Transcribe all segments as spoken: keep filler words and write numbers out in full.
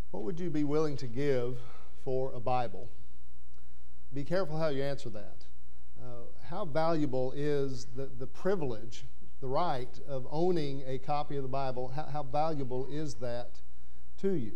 What would you be willing to give for a Bible? Be careful how you answer that. Uh, how valuable is the, the privilege, the right of owning a copy of the Bible? How, how valuable is that to you?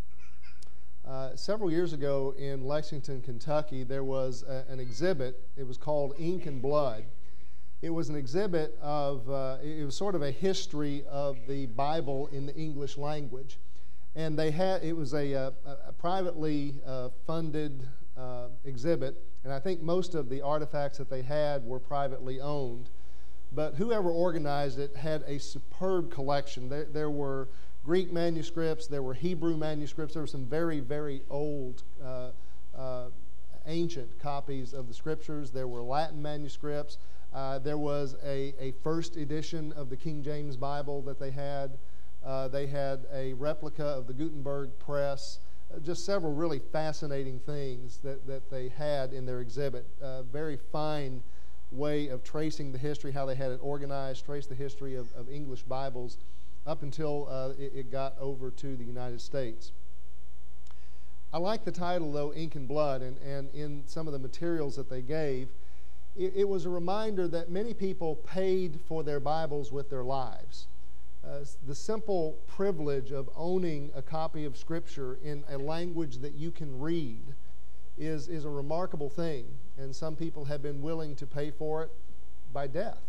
Uh, several years ago in Lexington, Kentucky, there was a, an exhibit. It was called Ink and Blood. It was an exhibit of, uh, it was sort of a history of the Bible in the English language. And they had, it was a, a, a privately uh, funded uh, exhibit, and I think most of the artifacts that they had were privately owned. But whoever organized it had a superb collection. There, there were Greek manuscripts, there were Hebrew manuscripts, there were some very, very old, uh, uh, ancient copies of the Scriptures. There were Latin manuscripts. Uh, there was a, a first edition of the King James Bible that they had. Uh, they had a replica of the Gutenberg press, uh, just several really fascinating things that, that they had in their exhibit. Uh, very fine way of tracing the history, how they had it organized, trace the history of, of English Bibles up until uh, it, it got over to the United States. I like the title, though, Ink and Blood, and, and in some of the materials that they gave, it, it was a reminder that many people paid for their Bibles with their lives. Uh, the simple privilege of owning a copy of Scripture in a language that you can read is, is a remarkable thing, and some people have been willing to pay for it by death.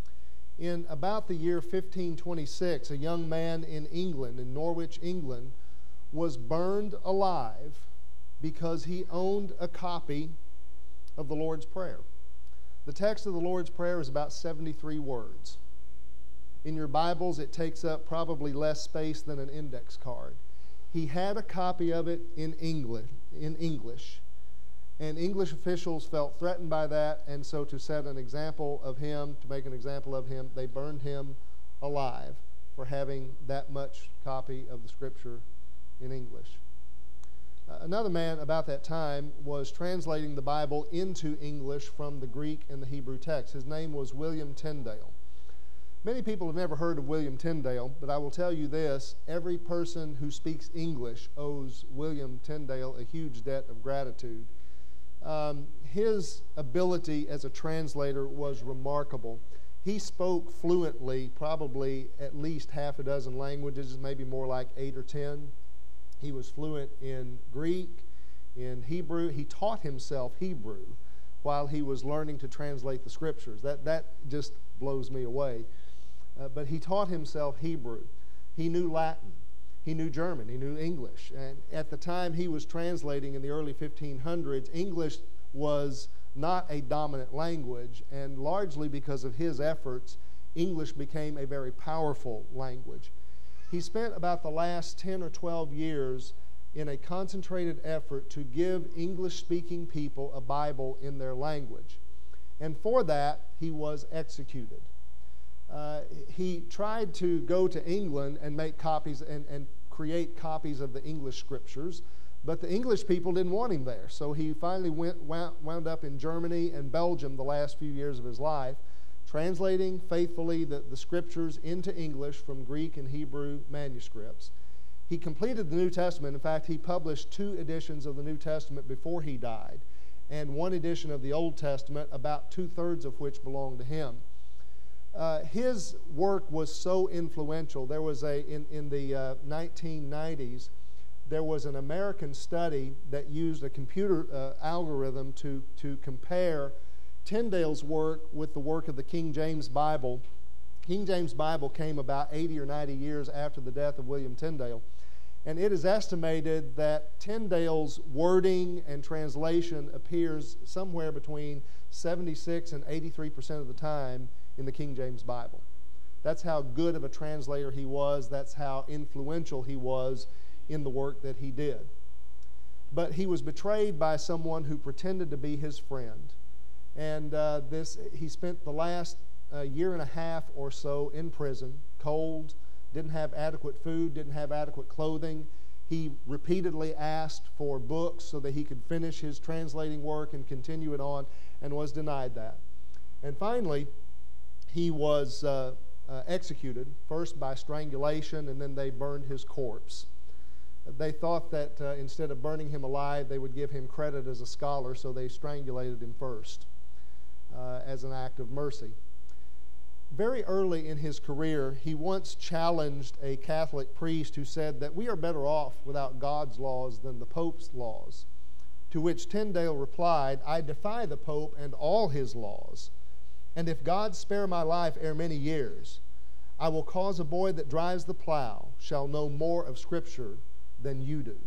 In about the year fifteen twenty-six, a young man in England, in Norwich, England, was burned alive because he owned a copy of the Lord's Prayer. The text of the Lord's Prayer is about seventy-three words. In your Bibles, it takes up probably less space than an index card. He had a copy of it in English, in English, and English officials felt threatened by that, and so to set an example of him, to make an example of him, they burned him alive for having that much copy of the Scripture in English. Uh, another man about that time was translating the Bible into English from the Greek and the Hebrew text. His name was William Tyndale. Many people have never heard of William Tyndale, but I will tell you this: every person who speaks English owes William Tyndale a huge debt of gratitude. Um, his ability as a translator was remarkable. He spoke fluently, probably at least half a dozen languages, maybe more like eight or ten. He was fluent in Greek, in Hebrew. He taught himself Hebrew while he was learning to translate the Scriptures. That, that just blows me away. Uh, but he taught himself Hebrew. He knew Latin. He knew German. He knew English. And at the time he was translating in the early fifteen hundreds, English was not a dominant language, and largely because of his efforts, English became a very powerful language. He spent about the last ten or twelve years in a concentrated effort to give English-speaking people a Bible in their language. And for that, he was executed. Uh, he tried to go to England and make copies and, and create copies of the English Scriptures, but the English people didn't want him there. So he finally went wound, wound up in Germany and Belgium the last few years of his life, translating faithfully the, the Scriptures into English from Greek and Hebrew manuscripts. He completed the New Testament. In fact, he published two editions of the New Testament before he died, and one edition of the Old Testament, about two-thirds of which belonged to him. Uh, his work was so influential. There was a, in, in the uh, nineteen nineties, there was an American study that used a computer uh, algorithm to, to compare Tyndale's work with the work of the King James Bible. King James Bible came about eighty or ninety years after the death of William Tyndale. And it is estimated that Tyndale's wording and translation appears somewhere between seventy-six and eighty-three percent of the time in the King James Bible. That's how good of a translator he was. That's how influential he was in the work that he did. But he was betrayed by someone who pretended to be his friend. And uh, this, he spent the last uh, year and a half or so in prison, cold, didn't have adequate food, didn't have adequate clothing. He repeatedly asked for books so that he could finish his translating work and continue it on, and was denied that. And finally, he was uh, uh, executed, first by strangulation, and then they burned his corpse. they thought that uh, instead of burning him alive, they would give him credit as a scholar, so they strangulated him first uh, as an act of mercy. Very early in his career, he once challenged a Catholic priest who said that we are better off without God's laws than the Pope's laws. To which Tyndale replied, I defy the Pope and all his laws, and if God spare my life ere many years, I will cause a boy that drives the plow shall know more of Scripture than you do.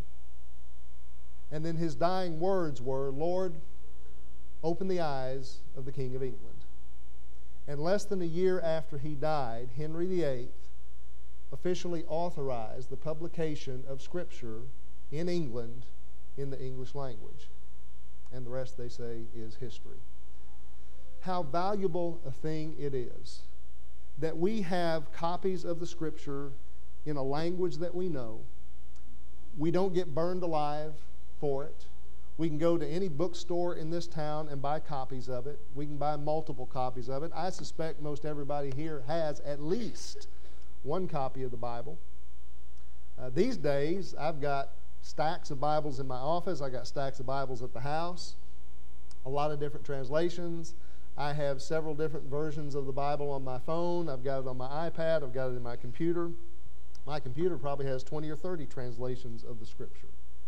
And then his dying words were, Lord, open the eyes of the King of England. And less than a year after he died, Henry the Eighth officially authorized the publication of Scripture in England in the English language. And the rest, they say, is history. How valuable a thing it is that we have copies of the Scripture in a language that we know. We don't get burned alive for it. We can go to any bookstore in this town and buy copies of it. We can buy multiple copies of it. I suspect most everybody here has at least one copy of the Bible. Uh, these days, I've got stacks of Bibles in my office. I got stacks of Bibles at the house. A lot of different translations. I have several different versions of the Bible on my phone. I've got it on my iPad. I've got it in my computer. My computer probably has twenty or thirty translations of the Scripture.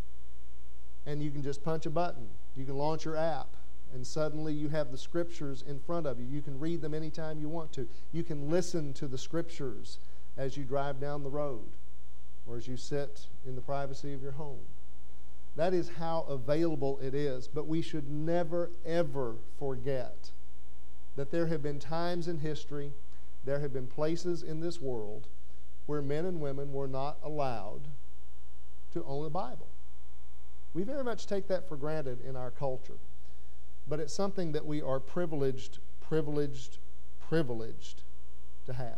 And you can just punch a button. You can launch your app, and suddenly you have the Scriptures in front of you. You can read them anytime you want to. You can listen to the Scriptures as you drive down the road or as you sit in the privacy of your home. That is how available it is. But we should never, ever forget that there have been times in history, there have been places in this world where men and women were not allowed to own a Bible. We very much take that for granted in our culture. But it's something that we are privileged, privileged, privileged to have.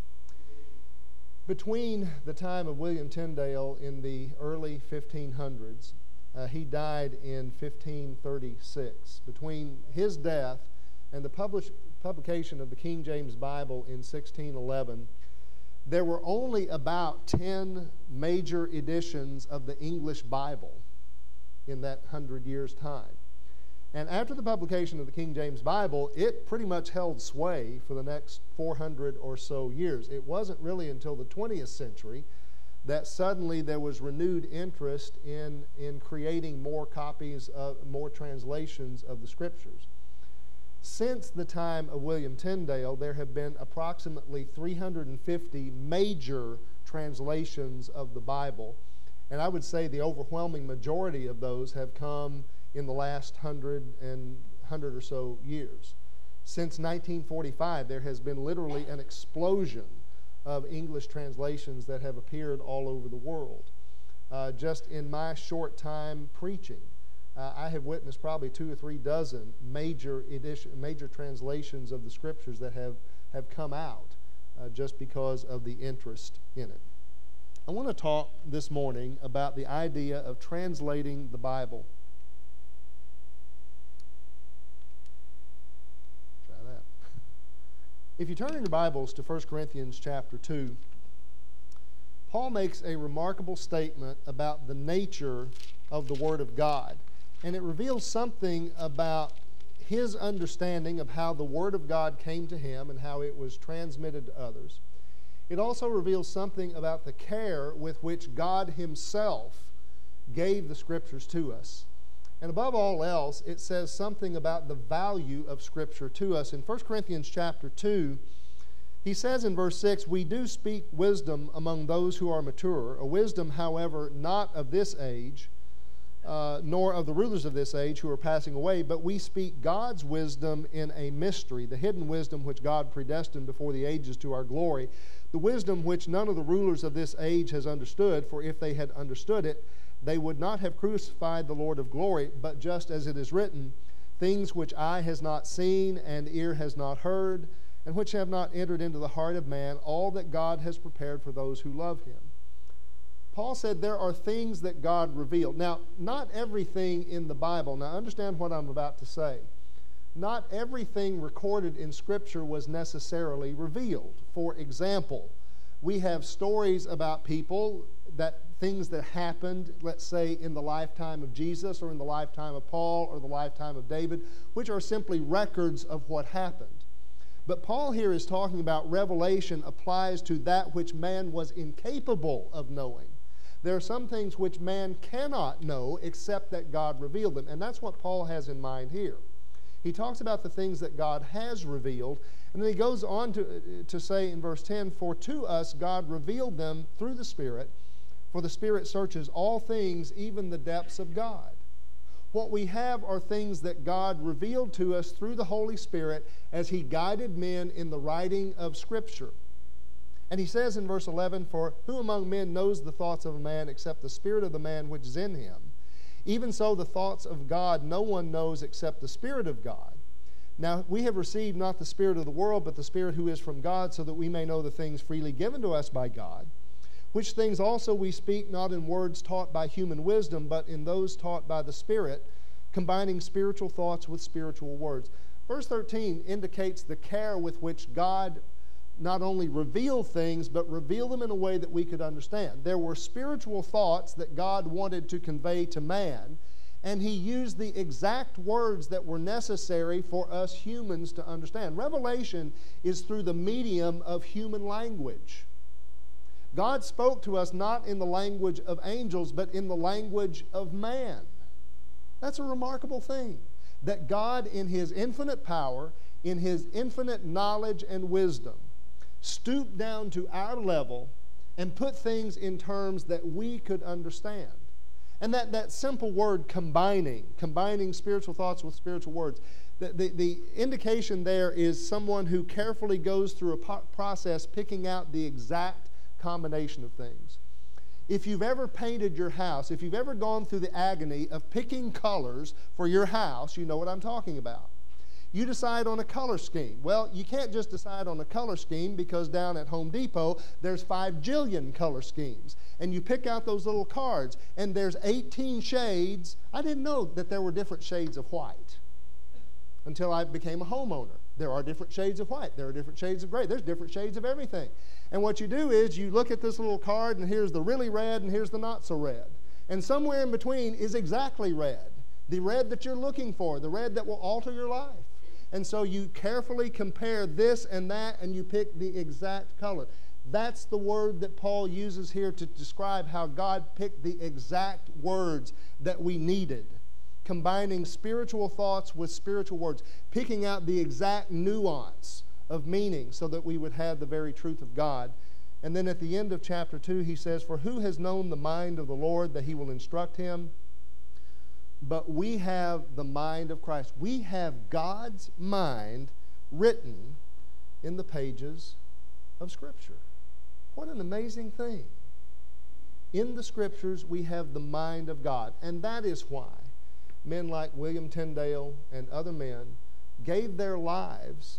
Between the time of William Tyndale in the early fifteen hundreds, uh, he died in fifteen thirty-six. Between his death and the publish, publication of the King James Bible in sixteen eleven, there were only about ten major editions of the English Bible in that hundred years' time. And after the publication of the King James Bible, it pretty much held sway for the next four hundred or so years. It wasn't really until the twentieth century that suddenly there was renewed interest in, in creating more copies, of, more translations of the Scriptures. Since the time of William Tyndale, there have been approximately three hundred fifty major translations of the Bible. And I would say the overwhelming majority of those have come in the last hundred and hundred or so years. Since nineteen forty-five, there has been literally an explosion of English translations that have appeared all over the world. Uh, just in my short time preaching, uh, I have witnessed probably two or three dozen major edition, major translations of the Scriptures that have, have come out uh, just because of the interest in it. I want to talk this morning about the idea of translating the Bible. Try that. If you turn in your Bibles to First Corinthians chapter two, Paul makes a remarkable statement about the nature of the Word of God. And it reveals something about his understanding of how the Word of God came to him and how it was transmitted to others. It also reveals something about the care with which God himself gave the Scriptures to us. And above all else, it says something about the value of Scripture to us. In First Corinthians chapter two, he says in verse six, we do speak wisdom among those who are mature, a wisdom, however, not of this age, uh, nor of the rulers of this age who are passing away, but we speak God's wisdom in a mystery, the hidden wisdom which God predestined before the ages to our glory, the wisdom which none of the rulers of this age has understood, for if they had understood it, they would not have crucified the Lord of glory, but just as it is written, things which eye has not seen and ear has not heard, and which have not entered into the heart of man, all that God has prepared for those who love him. Paul said there are things that God revealed. Now, not everything in the Bible, now understand what I'm about to say. Not everything recorded in Scripture was necessarily revealed. For example, we have stories about people that things that happened, let's say, in the lifetime of Jesus or in the lifetime of Paul or the lifetime of David, which are simply records of what happened. But Paul here is talking about revelation applies to that which man was incapable of knowing. There are some things which man cannot know except that God revealed them. And that's what Paul has in mind here. He talks about the things that God has revealed, and then he goes on to, to say in verse ten, "For to us God revealed them through the Spirit, for the Spirit searches all things, even the depths of God." What we have are things that God revealed to us through the Holy Spirit as He guided men in the writing of Scripture. And he says in verse eleven, "For who among men knows the thoughts of a man except the spirit of the man which is in him? Even so the thoughts of God no one knows except the Spirit of God. Now we have received not the spirit of the world, but the Spirit who is from God, so that we may know the things freely given to us by God. Which things also we speak not in words taught by human wisdom, but in those taught by the Spirit, combining spiritual thoughts with spiritual words." Verse thirteen indicates the care with which God not only revealed things, but revealed them in a way that we could understand. There were spiritual thoughts that God wanted to convey to man, and He used the exact words that were necessary for us humans to understand. Revelation is through the medium of human language. God spoke to us not in the language of angels, but in the language of man. That's a remarkable thing, that God in His infinite power, in His infinite knowledge and wisdom, stooped down to our level and put things in terms that we could understand. And that, that simple word, combining, combining spiritual thoughts with spiritual words, the, the, the indication there is someone who carefully goes through a po- process picking out the exact combination of things. If you've ever painted your house, if you've ever gone through the agony of picking colors for your house, you know what I'm talking about. You decide on a color scheme. Well, you can't just decide on a color scheme, because down at Home Depot there's five jillion color schemes. And you pick out those little cards, and there's eighteen shades. I didn't know that there were different shades of white until I became a homeowner. There are different shades of white. There are different shades of gray. There's different shades of everything. And what you do is you look at this little card, and here's the really red, and here's the not so red. And somewhere in between is exactly red. The red that you're looking for, the red that will alter your life. And so you carefully compare this and that, and you pick the exact color. That's the word that Paul uses here to describe how God picked the exact words that we needed, combining spiritual thoughts with spiritual words, picking out the exact nuance of meaning so that we would have the very truth of God. And then at the end of chapter two, he says, "For who has known the mind of the Lord, that He will instruct him? But we have the mind of Christ." We have God's mind written in the pages of Scripture. What an amazing thing. In the Scriptures, we have the mind of God. And that is why men like William Tyndale and other men gave their lives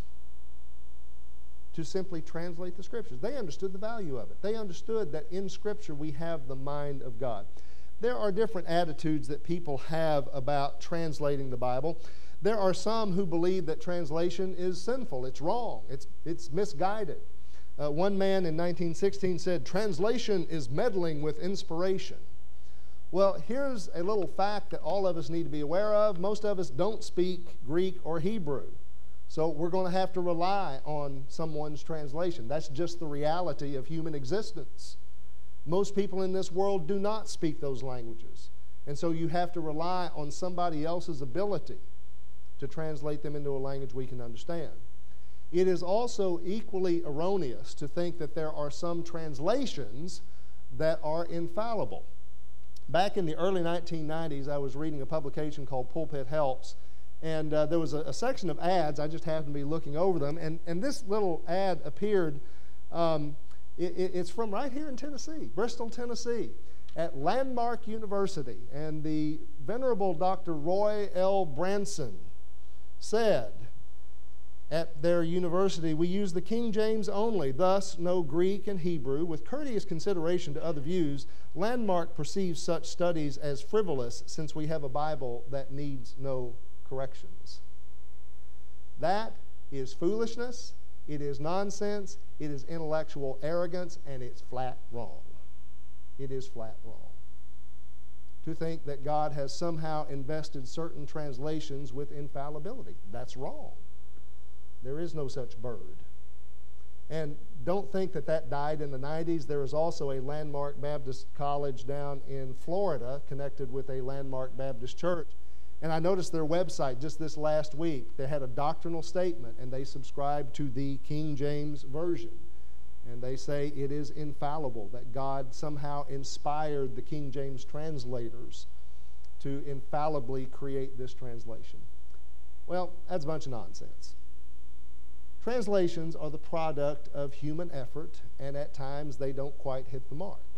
to simply translate the Scriptures. They understood the value of it. They understood that in Scripture we have the mind of God. There are different attitudes that people have about translating the Bible. There are some who believe that translation is sinful. It's wrong. It's, it's misguided. Uh, one man in nineteen sixteen said, "Translation is meddling with inspiration." Well, here's a little fact that all of us need to be aware of. Most of us don't speak Greek or Hebrew. So we're going to have to rely on someone's translation. That's just the reality of human existence. Most people in this world do not speak those languages. And so you have to rely on somebody else's ability to translate them into a language we can understand. It is also equally erroneous to think that there are some translations that are infallible. Back in the early nineteen nineties, I was reading a publication called Pulpit Helps, and uh, there was a, a section of ads. I just happened to be looking over them, and, and this little ad appeared. Um, it, it, it's from right here in Tennessee, Bristol, Tennessee, at Landmark University. And the Venerable Doctor Roy L. Branson said, at their university, "We use the King James only, thus no Greek and Hebrew. With courteous consideration to other views, Landmark perceives such studies as frivolous, since we have a Bible that needs no corrections." That is foolishness, it is nonsense, it is intellectual arrogance, and it's flat wrong. it is flat wrong. To think that God has somehow invested certain translations with infallibility, that's wrong. There is no such bird. And don't think that that died in the nineties. There is also a Landmark Baptist College down in Florida connected with a Landmark Baptist church. And I noticed their website just this last week. They had a doctrinal statement, and they subscribed to the King James Version. And they say it is infallible, that God somehow inspired the King James translators to infallibly create this translation. Well, that's a bunch of nonsense. Translations are the product of human effort, and at times they don't quite hit the mark.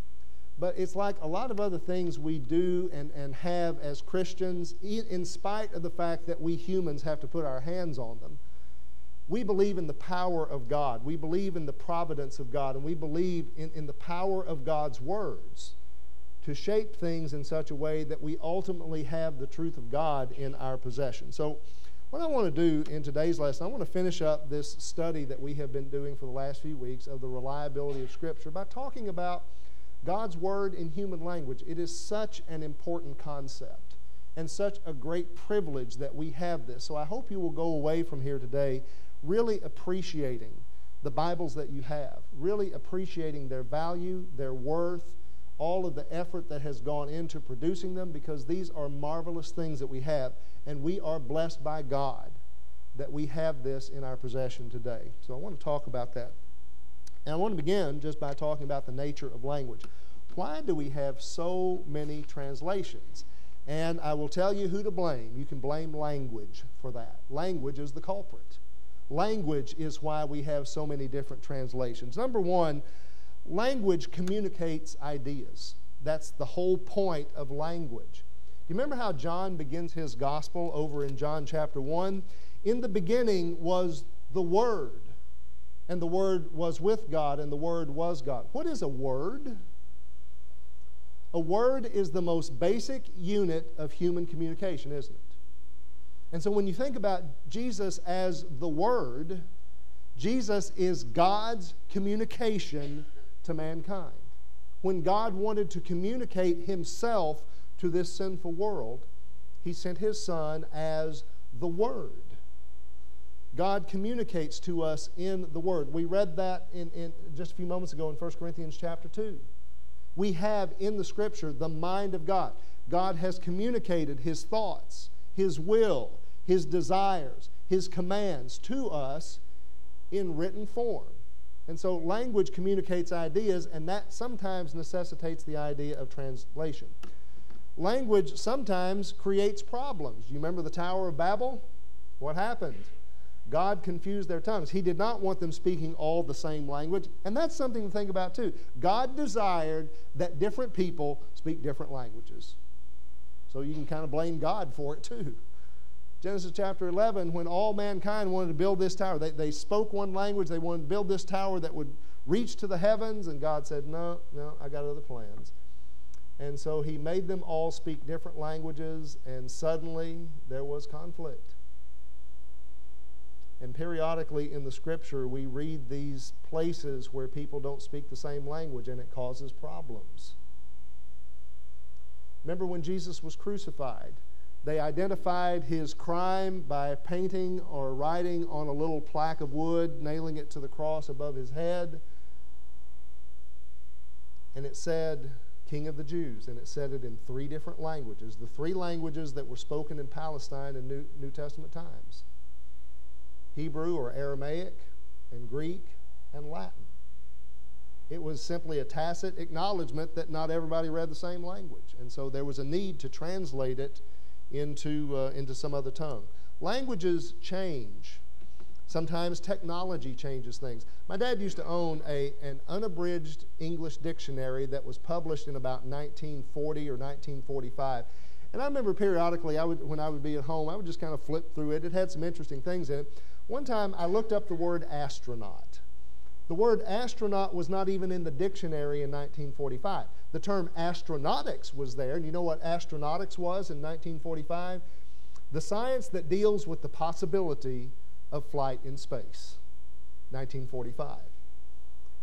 But it's like a lot of other things we do and, and have as Christians, in spite of the fact that we humans have to put our hands on them. We believe in the power of God. We believe in the providence of God, and we believe in, in the power of God's words to shape things in such a way that we ultimately have the truth of God in our possession. So what I want to do in today's lesson, I want to finish up this study that we have been doing for the last few weeks of the reliability of Scripture by talking about God's Word in human language. It is such an important concept and such a great privilege that we have this. So I hope you will go away from here today really appreciating the Bibles that you have, really appreciating their value, their worth, all of the effort that has gone into producing them, because these are marvelous things that we have, and we are blessed by God that we have this in our possession today. So I want to talk about that. And I want to begin just by talking about the nature of language. Why do we have so many translations? And I will tell you who to blame. You can blame language for that. Language is the culprit. Language is why we have so many different translations. Number one, language communicates ideas. That's the whole point of language. Do you remember how John begins his gospel over in John chapter one? In the beginning was the Word, and the Word was with God, and the Word was God. What is a word? A word is the most basic unit of human communication, isn't it? And so when you think about Jesus as the Word, Jesus is God's communication to mankind. When God wanted to communicate Himself to this sinful world, He sent His Son as the Word. God communicates to us in the Word. We read that in, in just a few moments ago in First Corinthians chapter two. We have in the Scripture the mind of God. God has communicated His thoughts, His will, His desires, His commands to us in written form. And so language communicates ideas, and that sometimes necessitates the idea of translation. Language sometimes creates problems. You remember the Tower of Babel? What happened? God confused their tongues. He did not want them speaking all the same language, and that's something to think about too. God desired that different people speak different languages. So you can kind of blame God for it too. Genesis chapter eleven, when all mankind wanted to build this tower, they, they spoke one language, they wanted to build this tower that would reach to the heavens, and God said, no, no, I got other plans. And so He made them all speak different languages, and suddenly there was conflict. And periodically in the Scripture, we read these places where people don't speak the same language, and it causes problems. Remember when Jesus was crucified? They identified His crime by painting or writing on a little plaque of wood, nailing it to the cross above His head. And it said, King of the Jews, and it said it in three different languages, the three languages that were spoken in Palestine in New, New Testament times: Hebrew or Aramaic, and Greek, and Latin. It was simply a tacit acknowledgement that not everybody read the same language, and so there was a need to translate it into, uh, into some other tongue. Languages change. Sometimes technology changes things. My dad used to own a, an unabridged English dictionary that was published in about nineteen forty or nineteen forty-five. And I remember periodically, I would, when I would be at home, I would just kind of flip through it. It had some interesting things in it. One time, I looked up the word astronaut. The word astronaut was not even in the dictionary in nineteen forty-five. The term astronautics was there. And you know what astronautics was in nineteen forty-five? The science that deals with the possibility of flight in space. nineteen forty-five.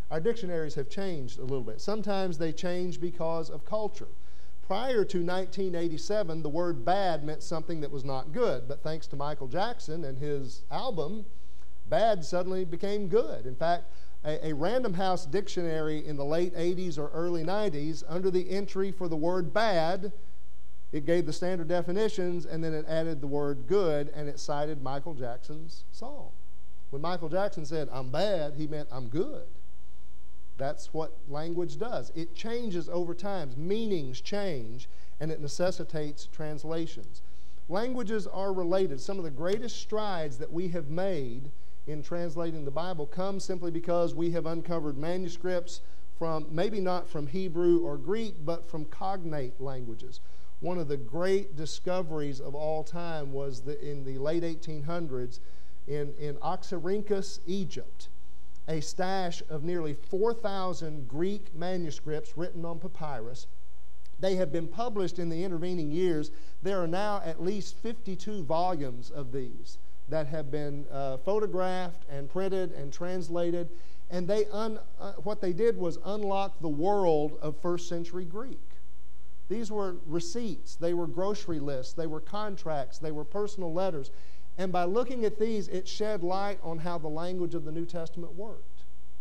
Our dictionaries have changed a little bit. Sometimes they change because of culture. Prior to nineteen eighty-seven, the word bad meant something that was not good. But thanks to Michael Jackson and his album, bad suddenly became good. In fact, a, a Random House dictionary in the late eighties or early nineties, under the entry for the word bad, it gave the standard definitions, and then it added the word good, and it cited Michael Jackson's song. When Michael Jackson said, "I'm bad," he meant, "I'm good." That's what language does. It changes over time. Meanings change, and it necessitates translations. Languages are related. Some of the greatest strides that we have made in translating the Bible come simply because we have uncovered manuscripts from, maybe not from Hebrew or Greek, but from cognate languages. One of the great discoveries of all time was that in the late eighteen hundreds in, in Oxyrhynchus, Egypt, a stash of nearly four thousand Greek manuscripts written on papyrus. They have been published in the intervening years. There are now at least fifty-two volumes of these that have been uh, photographed and printed and translated. And they un, uh, what they did was unlock the world of first century Greek. These were receipts, they were grocery lists, they were contracts, they were personal letters. And by looking at these, it shed light on how the language of the New Testament worked.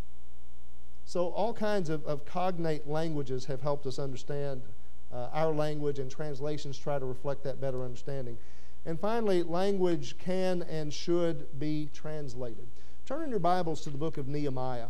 So all kinds of, of cognate languages have helped us understand uh, our language, and translations try to reflect that better understanding. And finally, language can and should be translated. Turn in your Bibles to the book of Nehemiah.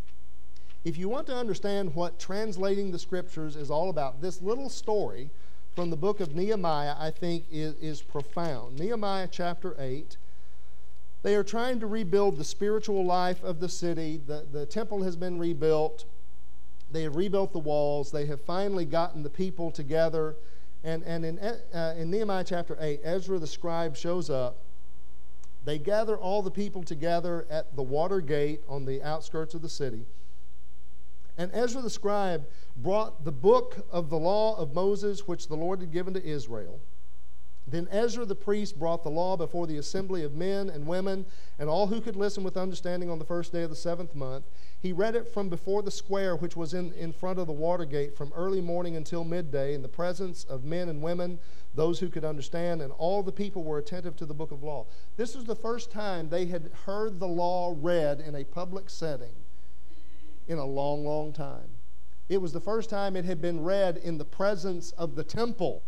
If you want to understand what translating the Scriptures is all about, this little story from the book of Nehemiah, I think, is, is profound. Nehemiah chapter eight. They are trying to rebuild the spiritual life of the city. The, the temple has been rebuilt. They have rebuilt the walls. They have finally gotten the people together. And, and in, uh, in Nehemiah chapter eight, Ezra the scribe shows up. They gather all the people together at the water gate on the outskirts of the city. And Ezra the scribe brought the book of the law of Moses, which the Lord had given to Israel. Then Ezra the priest brought the law before the assembly of men and women and all who could listen with understanding on the first day of the seventh month. He read it from before the square which was in, in front of the water gate from early morning until midday in the presence of men and women, those who could understand, and all the people were attentive to the book of law. This was the first time they had heard the law read in a public setting in a long, long time. It was the first time it had been read in the presence of the temple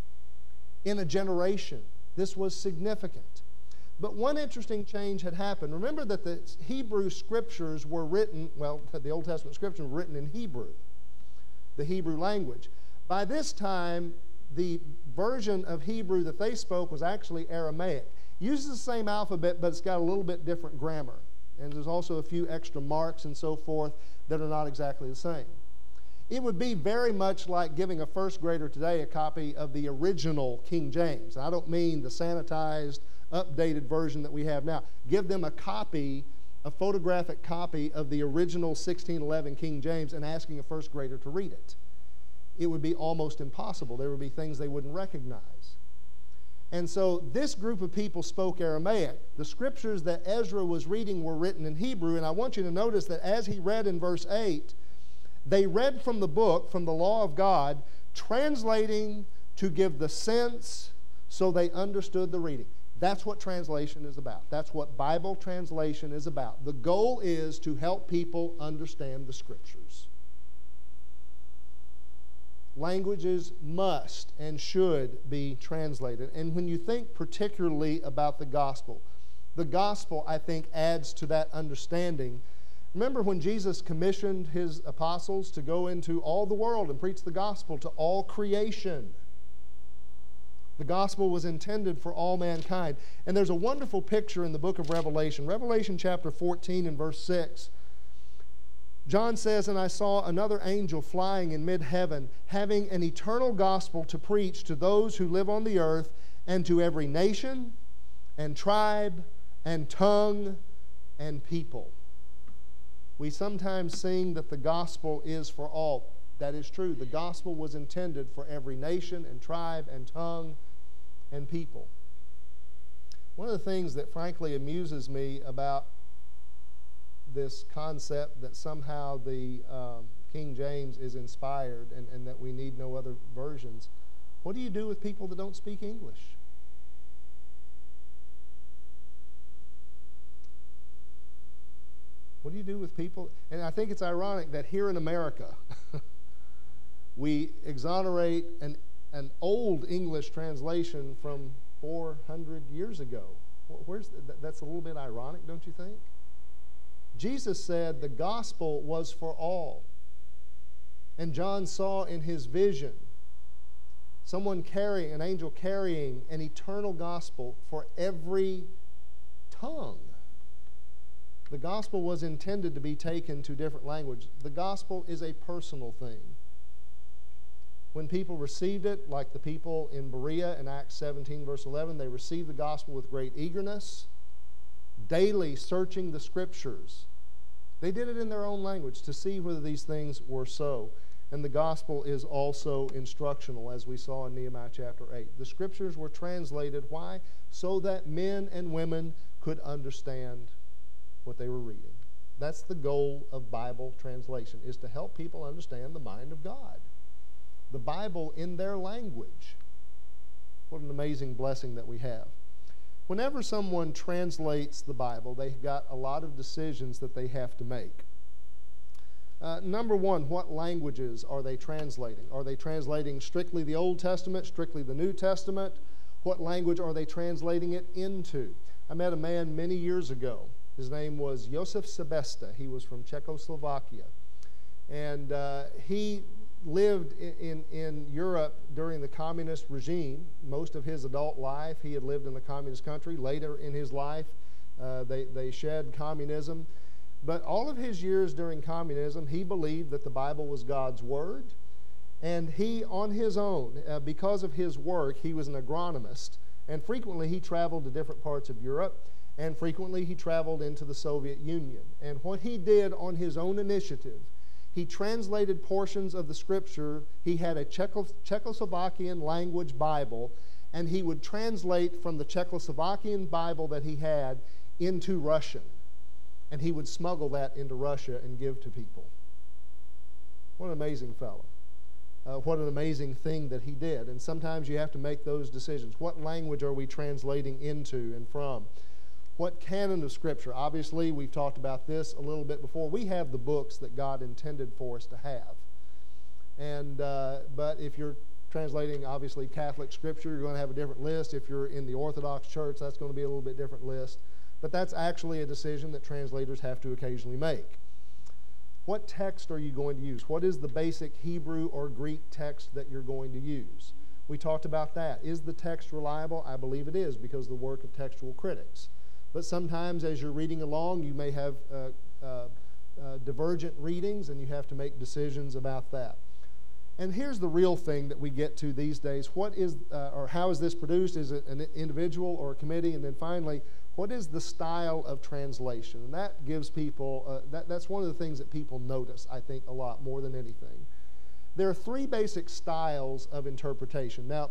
in a generation. This was significant. But one interesting change had happened. Remember that the Hebrew scriptures were written, well, the Old Testament scriptures were written in Hebrew, the Hebrew language. By this time, the version of Hebrew that they spoke was actually Aramaic. Uses the same alphabet, but it's got a little bit different grammar. And there's also a few extra marks and so forth that are not exactly the same. It would be very much like giving a first grader today a copy of the original King James. I don't mean the sanitized, updated version that we have now. Give them a copy, a photographic copy of the original sixteen eleven King James and asking a first grader to read it. It would be almost impossible. There would be things they wouldn't recognize. And so this group of people spoke Aramaic. The scriptures that Ezra was reading were written in Hebrew, and I want you to notice that as he read in verse eight, they read from the book, from the law of God, translating to give the sense so they understood the reading. That's what translation is about. That's what Bible translation is about. The goal is to help people understand the scriptures. Languages must and should be translated. And when you think particularly about the gospel, the gospel, I think, adds to that understanding. Remember when Jesus commissioned his apostles to go into all the world and preach the gospel to all creation? The gospel was intended for all mankind. And there's a wonderful picture in the book of Revelation. Revelation chapter fourteen and verse six. John says, "And I saw another angel flying in mid-heaven, having an eternal gospel to preach to those who live on the earth, and to every nation, and tribe, and tongue, and people." We sometimes sing that the gospel is for all. That is true. The gospel was intended for every nation, and tribe, and tongue, and people. One of the things that frankly amuses me about this concept that somehow the um, King James is inspired and, and that we need no other versions, what do you do with people that don't speak English? What do you do with people? And I think it's ironic that here in America, we exonerate an, an old English translation from four hundred years ago. Where's the, that's a little bit ironic, don't you think? Jesus said the gospel was for all. And John saw in his vision someone carrying, an angel carrying an eternal gospel for every tongue. The gospel was intended to be taken to different languages. The gospel is a personal thing. When people received it, like the people in Berea in Acts seventeen, verse eleven, they received the gospel with great eagerness, daily searching the scriptures. They did it in their own language to see whether these things were so. And the gospel is also instructional, as we saw in Nehemiah chapter eight. The scriptures were translated. Why? So that men and women could understand what they were reading. That's the goal of Bible translation, is to help people understand the mind of God. The Bible in their language. What an amazing blessing that we have. Whenever someone translates the Bible, they've got a lot of decisions that they have to make. Uh, number one, what languages are they translating? Are they translating strictly the Old Testament, strictly the New Testament? What language are they translating it into? I met a man many years ago. His name was Josef Sebesta. He was from Czechoslovakia. And uh, he lived in, in, in Europe during the communist regime. Most of his adult life, he had lived in a communist country. Later in his life, uh, they, they shed communism. But all of his years during communism, he believed that the Bible was God's Word. And he, on his own, uh, because of his work, he was an agronomist. And frequently he traveled to different parts of Europe. And frequently he traveled into the Soviet Union. And what he did on his own initiative, he translated portions of the Scripture. He had a Czechos- Czechoslovakian language Bible, and he would translate from the Czechoslovakian Bible that he had into Russian. And he would smuggle that into Russia and give to people. What an amazing fellow. Uh, what an amazing thing that he did. And sometimes you have to make those decisions. What language are we translating into and from? What canon of Scripture? Obviously, we've talked about this a little bit before. We have the books that God intended for us to have. And uh, but if you're translating, obviously, Catholic Scripture, you're going to have a different list. If you're in the Orthodox Church, that's going to be a little bit different list. But that's actually a decision that translators have to occasionally make. What text are you going to use? What is the basic Hebrew or Greek text that you're going to use? We talked about that. Is the text reliable? I believe it is, because of the work of textual critics. But sometimes as you're reading along, you may have uh, uh, uh, divergent readings, and you have to make decisions about that. And here's the real thing that we get to these days. What is, uh, or how is this produced? Is it an individual or a committee? And then finally, what is the style of translation? And that gives people, uh, that, that's one of the things that people notice, I think, a lot more than anything. There are three basic styles of interpretation. Now,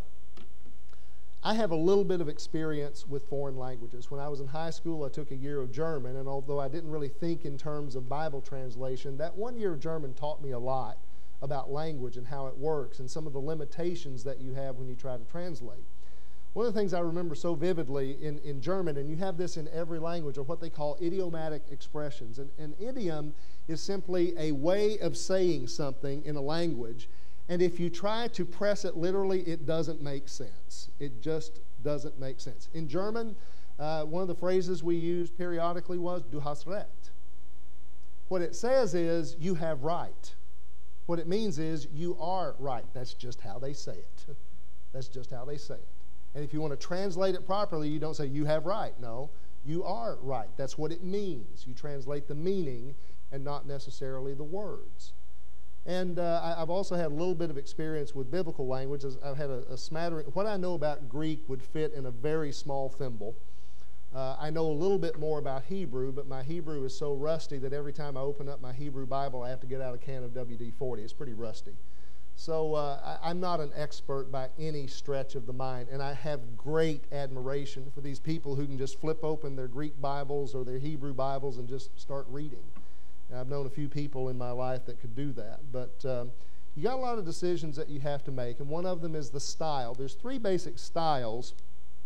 I have a little bit of experience with foreign languages. When I was in high school, I took a year of German, and although I didn't really think in terms of Bible translation, that one year of German taught me a lot about language and how it works and some of the limitations that you have when you try to translate. One of the things I remember so vividly in, in German, and you have this in every language, are what they call idiomatic expressions. And an idiom is simply a way of saying something in a language, and if you try to press it literally, it doesn't make sense. It just doesn't make sense. In German, uh, one of the phrases we used periodically was, du hast recht. What it says is, you have right. What it means is, you are right. That's just how they say it. That's just how they say it. And if you want to translate it properly, you don't say, you have right. No, you are right. That's what it means. You translate the meaning and not necessarily the words. And uh, I, I've also had a little bit of experience with biblical languages. I've had a, a smattering. What I know about Greek would fit in a very small thimble. Uh, I know a little bit more about Hebrew, but my Hebrew is so rusty that every time I open up my Hebrew Bible, I have to get out a can of W D forty. It's pretty rusty. So uh, I, I'm not an expert by any stretch of the mind, and I have great admiration for these people who can just flip open their Greek Bibles or their Hebrew Bibles and just start reading. And I've known a few people in my life that could do that. But um, you got a lot of decisions that you have to make, and one of them is the style. There's three basic styles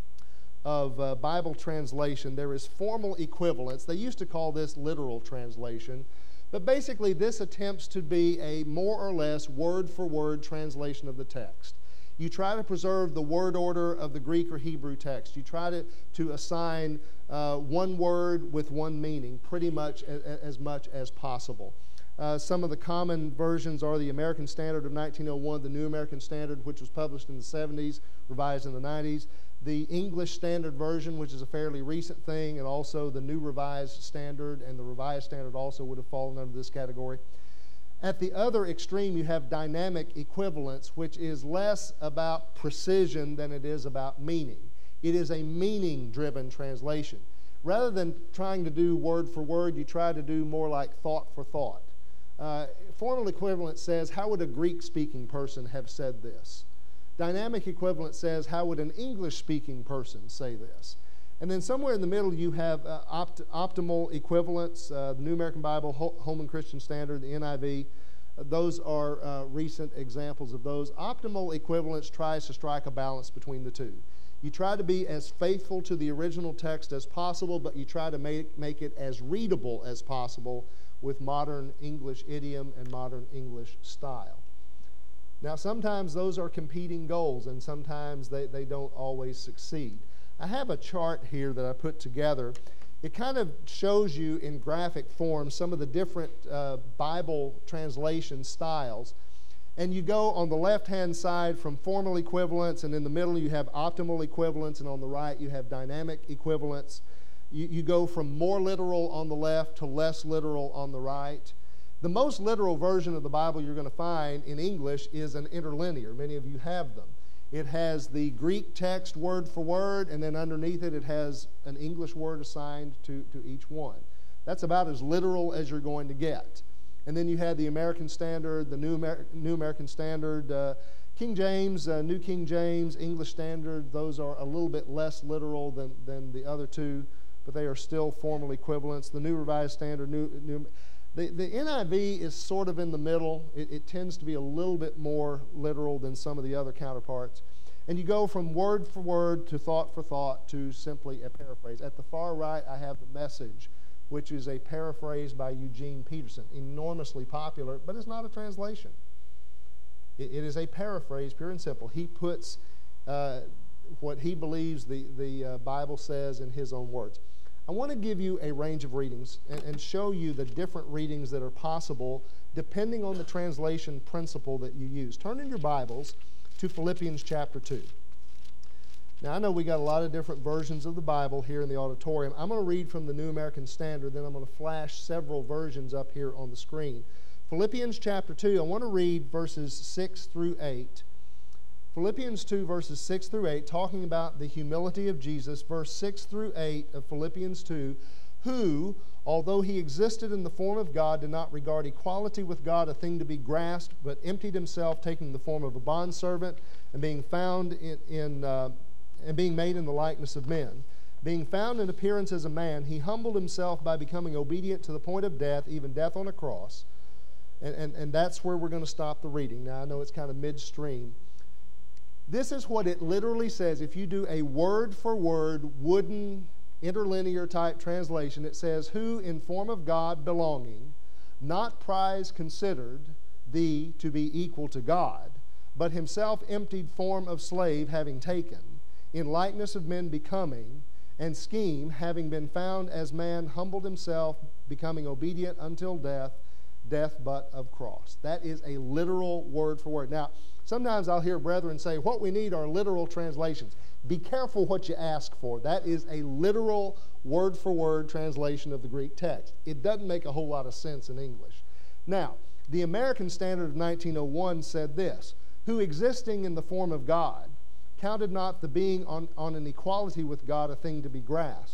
of uh, Bible translation. There is formal equivalence. They used to call this literal translation. But basically, this attempts to be a more or less word-for-word translation of the text. You try to preserve the word order of the Greek or Hebrew text. You try to, to assign uh, one word with one meaning, pretty much a, a, as much as possible. Uh, some of the common versions are the American Standard of nineteen oh one, the New American Standard, which was published in the seventies, revised in the nineties, the English Standard Version, which is a fairly recent thing, and also the New Revised Standard, and the Revised Standard also would have fallen under this category. At the other extreme, you have dynamic equivalence, which is less about precision than it is about meaning. It is a meaning-driven translation. Rather than trying to do word for word, you try to do more like thought for thought. Uh, formal equivalence says, how would a Greek-speaking person have said this? Dynamic equivalence says, how would an English-speaking person say this? And then somewhere in the middle, you have uh, opt- optimal equivalence, uh, the New American Bible, Ho- Holman Christian Standard, the N I V. Uh, those are uh, recent examples of those. Optimal equivalence tries to strike a balance between the two. You try to be as faithful to the original text as possible, but you try to make, make it as readable as possible with modern English idiom and modern English style. Now, sometimes those are competing goals, and sometimes they, they don't always succeed. I have a chart here that I put together. It kind of shows you in graphic form some of the different uh, Bible translation styles. And you go on the left-hand side from formal equivalence, and in the middle you have optimal equivalence, and on the right you have dynamic equivalence. You, you go from more literal on the left to less literal on the right. The most literal version of the Bible you're going to find in English is an interlinear. Many of you have them. It has the Greek text word for word, and then underneath it, it has an English word assigned to, to each one. That's about as literal as you're going to get. And then you have the American Standard, the New, Amer- New American Standard, uh, King James, uh, New King James, English Standard. Those are a little bit less literal than, than the other two, but they are still formal equivalents. The New Revised Standard, New... new The, the N I V is sort of in the middle. It, it tends to be a little bit more literal than some of the other counterparts. And you go from word for word to thought for thought to simply a paraphrase. At the far right, I have the Message, which is a paraphrase by Eugene Peterson. Enormously popular, but it's not a translation. It, it is a paraphrase, pure and simple. He puts uh, what he believes the, the uh, Bible says in his own words. I want to give you a range of readings and, and show you the different readings that are possible depending on the translation principle that you use. Turn in your Bibles to Philippians chapter two. Now, I know we got a lot of different versions of the Bible here in the auditorium. I'm going to read from the New American Standard, then I'm going to flash several versions up here on the screen. Philippians chapter two, I want to read verses six through eight. Philippians two, verses six through eight, talking about the humility of Jesus. Verse six through eight of Philippians two, who, although he existed in the form of God, did not regard equality with God a thing to be grasped, but emptied himself, taking the form of a bondservant, and being found in, in uh, and being made in the likeness of men. Being found in appearance as a man, he humbled himself by becoming obedient to the point of death, even death on a cross. And, and, and that's where we're going to stop the reading. Now, I know it's kind of midstream. This is what it literally says. If you do a word-for-word, wooden, interlinear type translation, it says, who in form of God belonging, not prize considered thee to be equal to God, but himself emptied form of slave having taken, in likeness of men becoming, and scheme, having been found as man, humbled himself, becoming obedient until death, death but of cross. That is a literal word for word. Now, sometimes I'll hear brethren say, what we need are literal translations. Be careful what you ask for. That is a literal word-for-word translation of the Greek text. It doesn't make a whole lot of sense in English. Now, the American Standard of nineteen oh one said this, who existing in the form of God, counted not the being on, on an equality with God a thing to be grasped,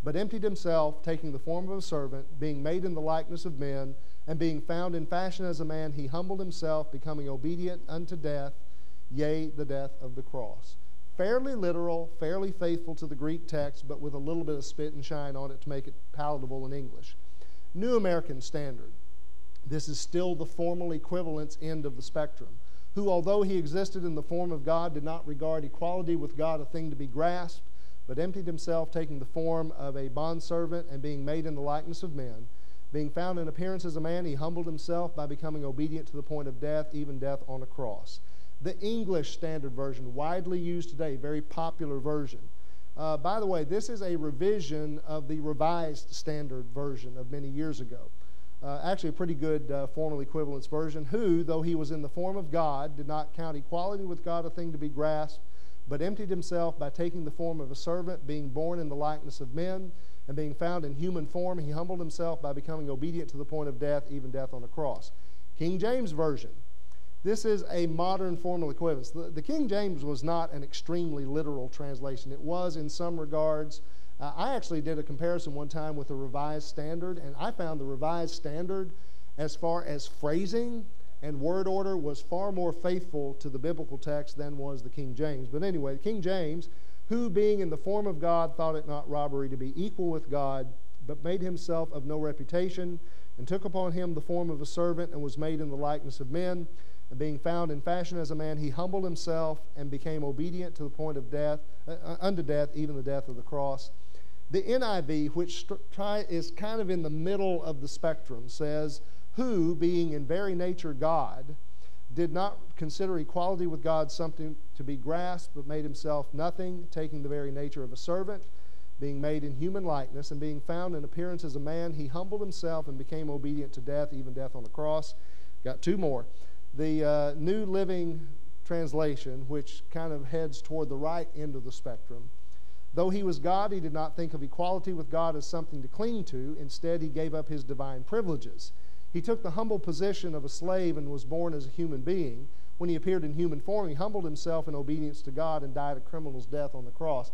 but emptied himself, taking the form of a servant, being made in the likeness of men, and being found in fashion as a man, he humbled himself, becoming obedient unto death, yea, the death of the cross. Fairly literal, fairly faithful to the Greek text, but with a little bit of spit and shine on it to make it palatable in English. New American Standard. This is still the formal equivalence end of the spectrum. Who, although he existed in the form of God, did not regard equality with God a thing to be grasped, but emptied himself, taking the form of a bondservant and being made in the likeness of men. Being found in appearance as a man, he humbled himself by becoming obedient to the point of death, even death on a cross. The English Standard Version, widely used today, very popular version. Uh, by the way, this is a revision of the Revised Standard Version of many years ago. Uh, actually a pretty good uh, formal equivalence version. Who, though he was in the form of God, did not count equality with God a thing to be grasped, but emptied himself by taking the form of a servant, being born in the likeness of men, and being found in human form, he humbled himself by becoming obedient to the point of death, even death on a cross. King James Version. This is a modern formal equivalence. The, the King James was not an extremely literal translation. It was in some regards. Uh, I actually did a comparison one time with the Revised Standard, and I found the Revised Standard, as far as phrasing and word order, was far more faithful to the biblical text than was the King James. But anyway, the King James, who being in the form of God thought it not robbery to be equal with God, but made himself of no reputation, and took upon him the form of a servant, and was made in the likeness of men. And being found in fashion as a man, he humbled himself and became obedient to the point of death, uh, unto death, even the death of the cross. The N I V, which try, is kind of in the middle of the spectrum, says, who, being in very nature God, did not consider equality with God something to be grasped, but made himself nothing, taking the very nature of a servant, being made in human likeness, and being found in appearance as a man, he humbled himself and became obedient to death, even death on the cross. Got two more. The uh, New Living Translation, which kind of heads toward the right end of the spectrum. Though he was God, he did not think of equality with God as something to cling to. Instead, he gave up his divine privileges. He took the humble position of a slave and was born as a human being. When he appeared in human form, he humbled himself in obedience to God and died a criminal's death on the cross.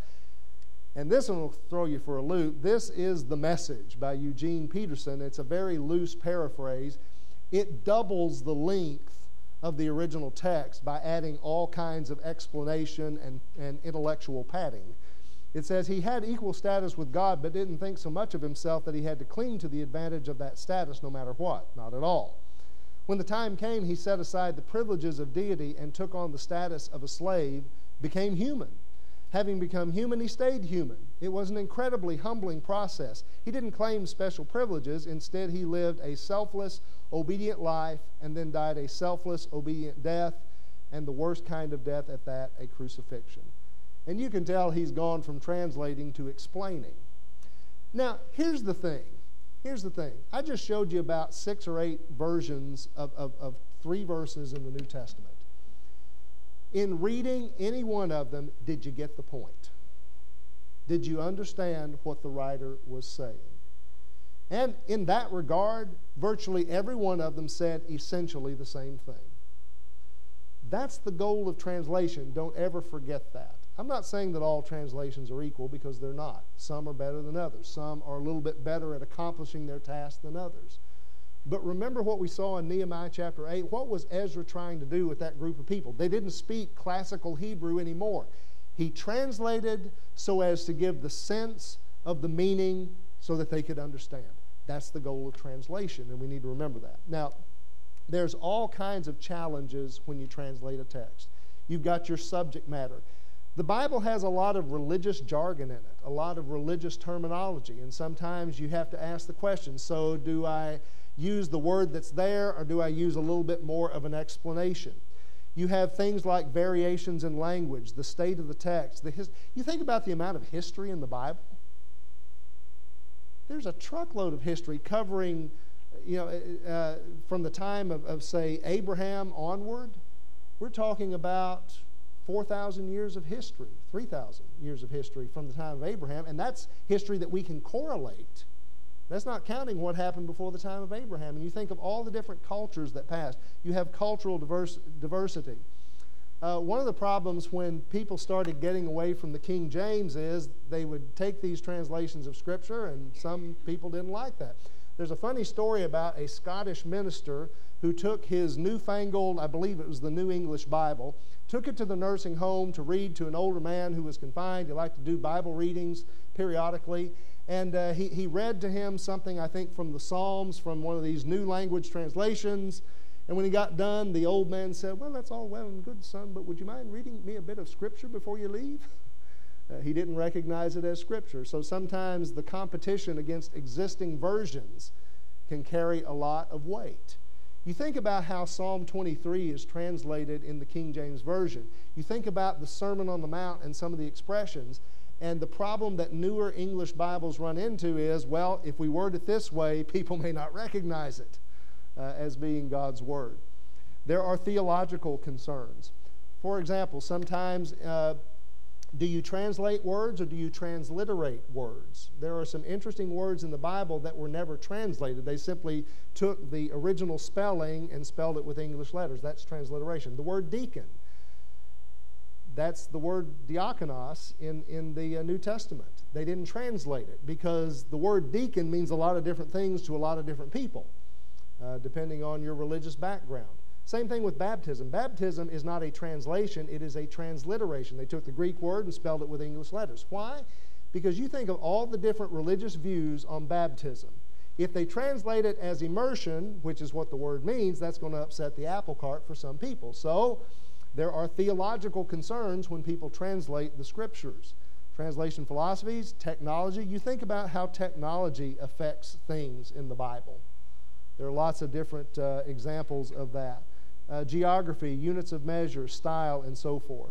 And this one will throw you for a loop. This is The Message by Eugene Peterson. It's a very loose paraphrase. It doubles the length of the original text by adding all kinds of explanation and, and intellectual padding. It says he had equal status with God, but didn't think so much of himself that he had to cling to the advantage of that status no matter what. Not at all. When the time came, he set aside the privileges of deity and took on the status of a slave, became human. Having become human, he stayed human. It was an incredibly humbling process. He didn't claim special privileges. Instead, he lived a selfless, obedient life and then died a selfless, obedient death, and the worst kind of death at that, a crucifixion. And you can tell he's gone from translating to explaining. Now, here's the thing. Here's the thing. I just showed you about six or eight versions of, of, of three verses in the New Testament. In reading any one of them, did you get the point? Did you understand what the writer was saying? And in that regard, virtually every one of them said essentially the same thing. That's the goal of translation. Don't ever forget that. I'm not saying that all translations are equal, because they're not. Some are better than others. Some are a little bit better at accomplishing their task than others. But remember what we saw in Nehemiah chapter eight. What was Ezra trying to do with that group of people? They didn't speak classical Hebrew anymore. He translated so as to give the sense of the meaning so that they could understand. That's the goal of translation, and we need to remember that. Now, there's all kinds of challenges when you translate a text. You've got your subject matter. The Bible has a lot of religious jargon in it, a lot of religious terminology, and sometimes you have to ask the question, so do I use the word that's there, or do I use a little bit more of an explanation? You have things like variations in language, the state of the text. The his- you think about the amount of history in the Bible. There's a truckload of history covering, you know, uh, from the time of, of, say, Abraham onward. We're talking about four thousand years of history, three thousand years of history from the time of Abraham, and that's history that we can correlate. That's not counting what happened before the time of Abraham. And you think of all the different cultures that passed. You have cultural diverse, diversity. Uh, one of the problems when people started getting away from the King James is they would take these translations of Scripture, and some people didn't like that. There's a funny story about a Scottish minister who took his newfangled, I believe it was the New English Bible, took it to the nursing home to read to an older man who was confined. He liked to do Bible readings periodically. And uh, he, he read to him something, I think, from the Psalms, from one of these new language translations. And when he got done, the old man said, "Well, that's all well and good, son, but would you mind reading me a bit of Scripture before you leave?" Uh, he didn't recognize it as Scripture. So sometimes the competition against existing versions can carry a lot of weight. You think about how Psalm twenty-three is translated in the King James Version. You think about the Sermon on the Mount and some of the expressions, and the problem that newer English Bibles run into is, well, if we word it this way, people may not recognize it uh, as being God's Word. There are theological concerns. For example, sometimes uh, do you translate words or do you transliterate words? There are some interesting words in the Bible that were never translated. They simply took the original spelling and spelled it with English letters. That's transliteration. The word deacon, that's the word diakonos in, in the uh, New Testament. They didn't translate it because the word deacon means a lot of different things to a lot of different people, uh, depending on your religious background. Same thing with baptism. Baptism is not a translation, it is a transliteration. They took the Greek word and spelled it with English letters. Why? Because you think of all the different religious views on baptism. If they translate it as immersion, which is what the word means, that's going to upset the apple cart for some people. So there are theological concerns when people translate the Scriptures. Translation philosophies, technology. You think about how technology affects things in the Bible. There are lots of different uh, examples of that. Uh, geography, units of measure, style, and so forth.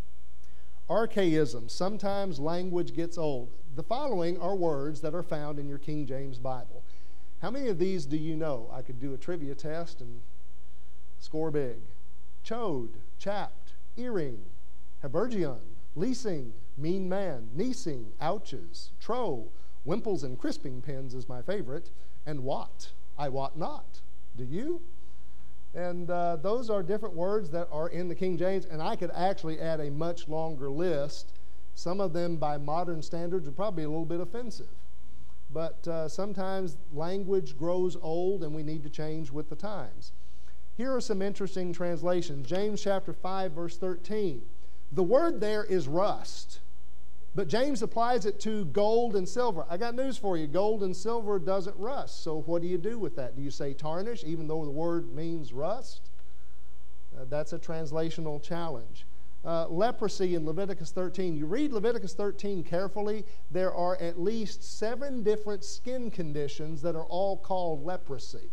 Archaism. Sometimes language gets old. The following are words that are found in your King James Bible. How many of these do you know? I could do a trivia test and score big. Chode, chapped, earring, habergeon, leasing, mean man, niecing, ouches, tro, wimples and crisping pins is my favorite, and wot. I wot not. Do you? And uh, those are different words that are in the King James, and I could actually add a much longer list. Some of them, by modern standards, are probably a little bit offensive. But uh, sometimes language grows old, and we need to change with the times. Here are some interesting translations. James chapter five, verse thirteen. The word there is rust, but James applies it to gold and silver. I got news for you. Gold and silver doesn't rust. So what do you do with that? Do you say tarnish, even though the word means rust? Uh, that's a translational challenge. Uh, leprosy in Leviticus thirteen. You read Leviticus thirteen carefully. There are at least seven different skin conditions that are all called leprosy.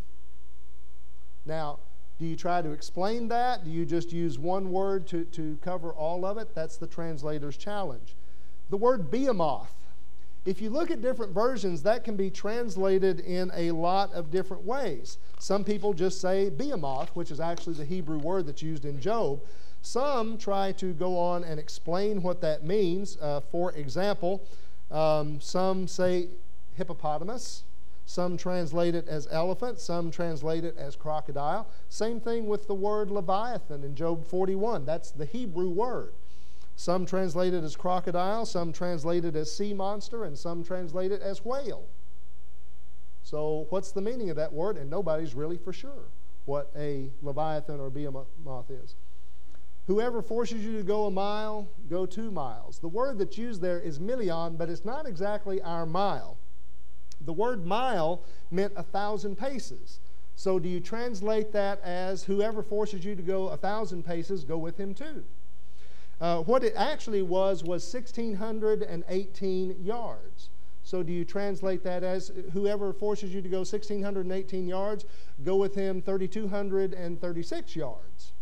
Now, do you try to explain that? Do you just use one word to, to cover all of it? That's the translator's challenge. The word behemoth. If you look at different versions, that can be translated in a lot of different ways. Some people just say behemoth, which is actually the Hebrew word that's used in Job. Some try to go on and explain what that means. Uh, for example, um, some say hippopotamus. Some translate it as elephant. Some translate it as crocodile. Same thing with the word leviathan in Job forty-one. That's the Hebrew word. Some translate it as crocodile, some translate it as sea monster, and some translate it as whale. So what's the meaning of that word? And nobody's really for sure what a leviathan or behemoth is. Whoever forces you to go a mile, go two miles. The word that's used there is million, but it's not exactly our mile. The word mile meant a thousand paces. So do you translate that as whoever forces you to go a thousand paces, go with him too? Uh, what it actually was was one thousand six hundred eighteen yards. So do you translate that as whoever forces you to go one thousand six hundred eighteen yards, go with him three thousand two hundred thirty-six yards?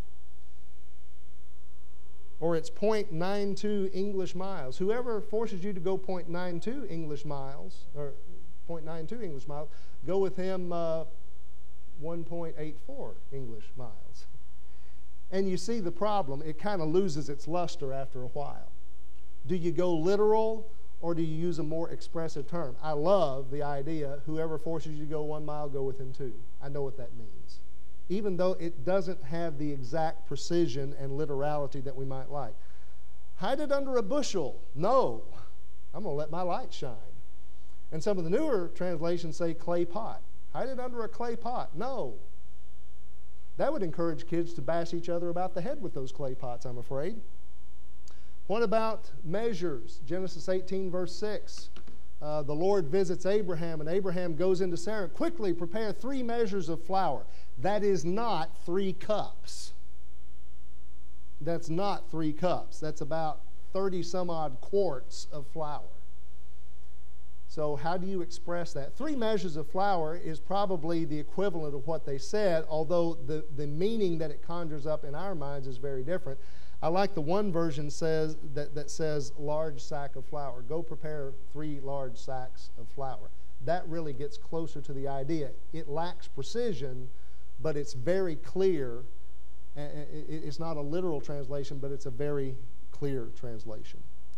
Or it's zero point nine two English miles. Whoever forces you to go zero point nine two English miles, or zero point nine two English miles, go with him uh, one point eight four English miles. And you see the problem, it kind of loses its luster after a while. Do you go literal or do you use a more expressive term? I love the idea, whoever forces you to go one mile, go with him two. I know what that means. even though it doesn't have the exact precision and literality that we might like. Hide it under a bushel. No, I'm going to let my light shine. And some of the newer translations say clay pot. Hide it under a clay pot. No. That would encourage kids to bash each other about the head with those clay pots, I'm afraid. What about measures? Genesis eighteen, verse six. Uh, the Lord visits Abraham, and Abraham goes into Sarah. Quickly prepare three measures of flour. That is not three cups. That's not three cups. That's about thirty some odd quarts of flour. So how do you express that? Three measures of flour is probably the equivalent of what they said, although the, the meaning that it conjures up in our minds is very different. I like the one version says that, that says large sack of flour. Go prepare three large sacks of flour. That really gets closer to the idea. It lacks precision, but it's very clear. It's not a literal translation, but it's a very clear translation.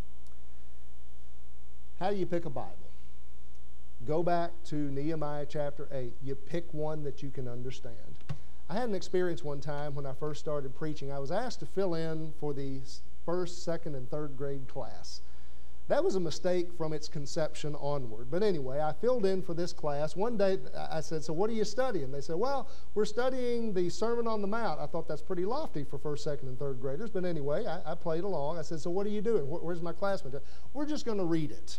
How do you pick a Bible? Go back to Nehemiah chapter eight. You pick one that you can understand. I had an experience one time when I first started preaching. I was asked to fill in for the first, second, and third grade class. That was a mistake from its conception onward. But anyway, I filled in for this class. One day I said, so what are you studying? They said, well, we're studying the Sermon on the Mount. I thought that's pretty lofty for first, second, and third graders. But anyway, I, I played along. I said, so what are you doing? Where's my classmate? We're just going to read it.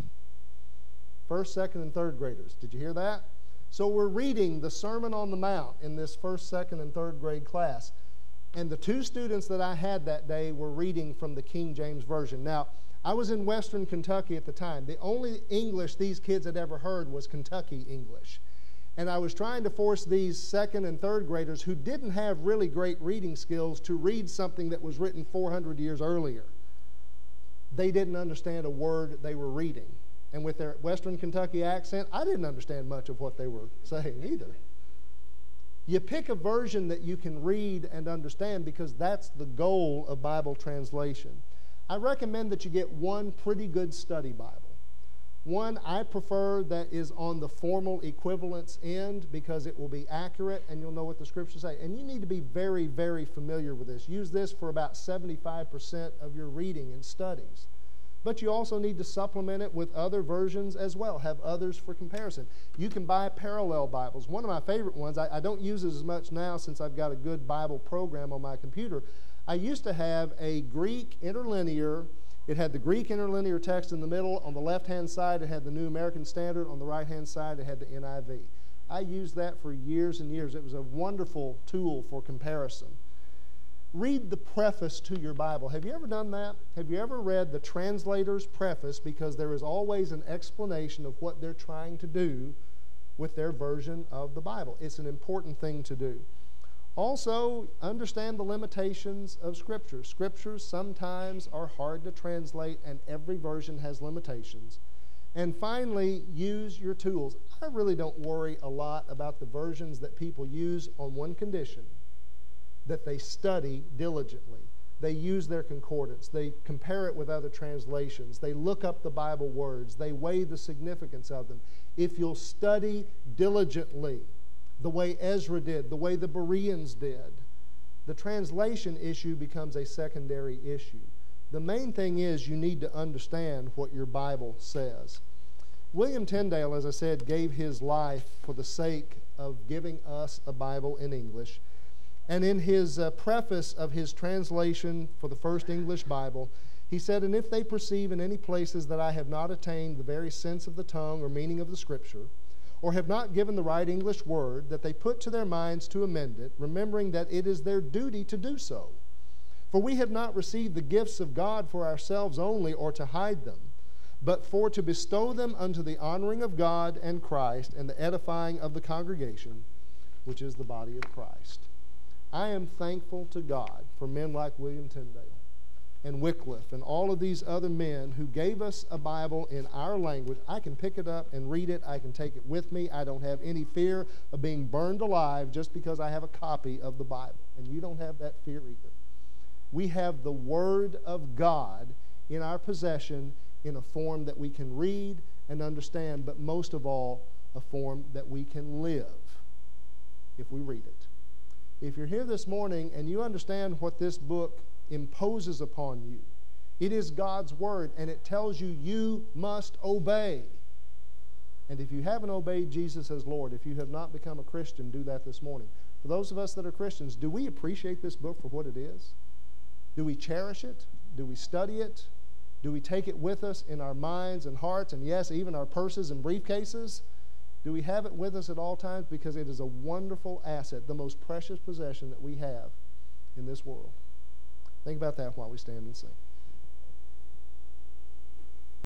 First, second, and third graders. Did you hear that? So we're reading the Sermon on the Mount in this first, second, and third grade class. And the two students that I had that day were reading from the King James Version. Now, I was in Western Kentucky at the time. The only English these kids had ever heard was Kentucky English. And I was trying to force these second and third graders who didn't have really great reading skills to read something that was written four hundred years earlier. They didn't understand a word they were reading. And with their Western Kentucky accent, I didn't understand much of what they were saying either. You pick a version that you can read and understand because that's the goal of Bible translation. I recommend that you get one pretty good study Bible. One I prefer that is on the formal equivalence end because it will be accurate and you'll know what the scriptures say. And you need to be very, very familiar with this. Use this for about seventy-five percent of your reading and studies. But you also need to supplement it with other versions as well. Have others for comparison. You can buy parallel Bibles. One of my favorite ones, I, I don't use it as much now since I've got a good Bible program on my computer. I used to have a Greek interlinear. It had the Greek interlinear text in the middle. On the left-hand side, it had the New American Standard. On the right-hand side, it had the N I V. I used that for years and years. It was a wonderful tool for comparison. Read the preface to your Bible. Have you ever done that? Have you ever read the translator's preface? Because there is always an explanation of what they're trying to do with their version of the Bible. It's an important thing to do. Also, understand the limitations of Scripture. Scriptures sometimes are hard to translate, and every version has limitations. And finally, use your tools. I really don't worry a lot about the versions that people use on one condition: that they study diligently. They use their concordance. They compare it with other translations. They look up the Bible words. They weigh the significance of them. If you'll study diligently, the way Ezra did, the way the Bereans did, the translation issue becomes a secondary issue. The main thing is you need to understand what your Bible says. William Tyndale, as I said, gave his life for the sake of giving us a Bible in English. And in his uh, preface of his translation for the first English Bible, he said, "And if they perceive in any places that I have not attained the very sense of the tongue or meaning of the Scripture, or have not given the right English word, that they put to their minds to amend it, remembering that it is their duty to do so. For we have not received the gifts of God for ourselves only, or to hide them, but for to bestow them unto the honoring of God and Christ, and the edifying of the congregation, which is the body of Christ." I am thankful to God for men like William Tyndale and Wycliffe and all of these other men who gave us a Bible in our language. I can pick it up and read it. I can take it with me. I don't have any fear of being burned alive just because I have a copy of the Bible. And you don't have that fear either. We have the Word of God in our possession in a form that we can read and understand, but most of all, a form that we can live if we read it. If you're here this morning and you understand what this book imposes upon you, it is God's Word, and it tells you you must obey. And if you haven't obeyed Jesus as Lord, if you have not become a Christian, do that this morning. For those of us that are Christians, do we appreciate this book for what it is? Do we cherish it? Do we study it? Do we take it with us in our minds and hearts, and yes, even our purses and briefcases? Do we have it with us at all times? Because it is a wonderful asset, the most precious possession that we have in this world. Think about that while we stand and sing.